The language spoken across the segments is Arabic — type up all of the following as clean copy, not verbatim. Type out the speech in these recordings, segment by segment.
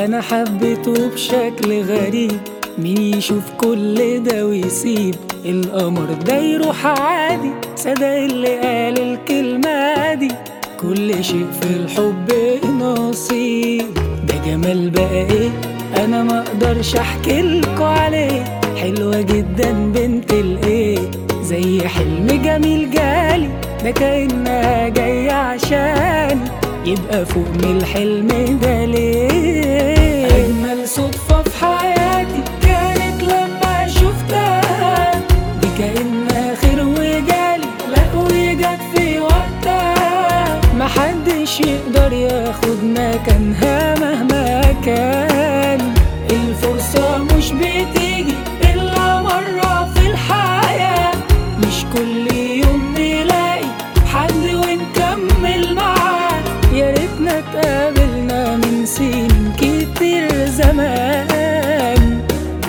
انا حبيته بشكل غريب، مين يشوف كل ده ويسيب القمر ده يروح عادي؟ صدق اللي قال الكلمة دي، كل شيء في الحب نصيب. ده جمال بقى ايه انا ما اقدرش احكيلكوا عليه، حلوة جدا بنت الايه، زي حلم جميل جالي ده كأنها جاية عشاني، يبقى فوق من الحلم ده ليه؟ أجمل صدفة في حياتي كانت لما شفتها، دي كأنها خير وجالي لا وجت في وقتها، محدش يقدر ياخد مكانها مهما كان، الفرصة مش بتيجي إلا مرة في الحياة، مش كل يوم نلاقي حد ونكمل معاه، يا ريتنا اتقابلنا من سنين كتير زمان.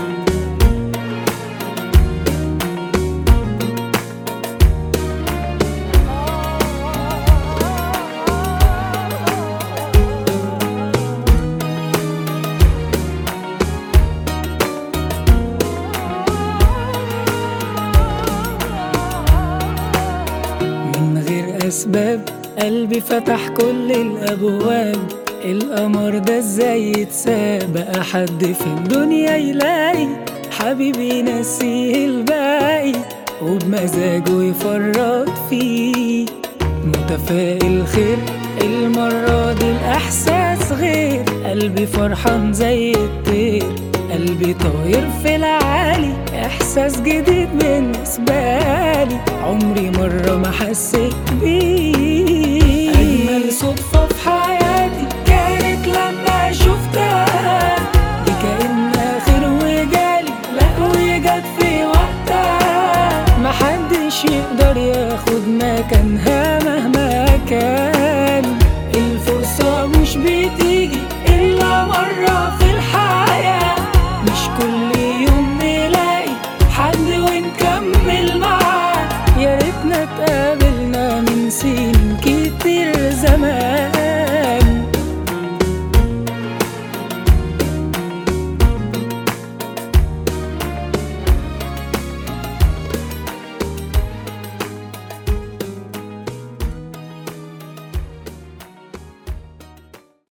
من غير أسباب قلبي فتح كل الأبواب، القمر ده ازاي يتساب؟ بقى حد في الدنيا يلاقي حبيبي ينسيه الباقي وبمزاجه يفرط فيه، متفائل خير المرة دي الإحساس غير، قلبي فرحان زي الطير، قلبي طاير في العالي، إحساس جديد بالنسبة لي عمري مرة ما حسيت بيه. أجمل صدفة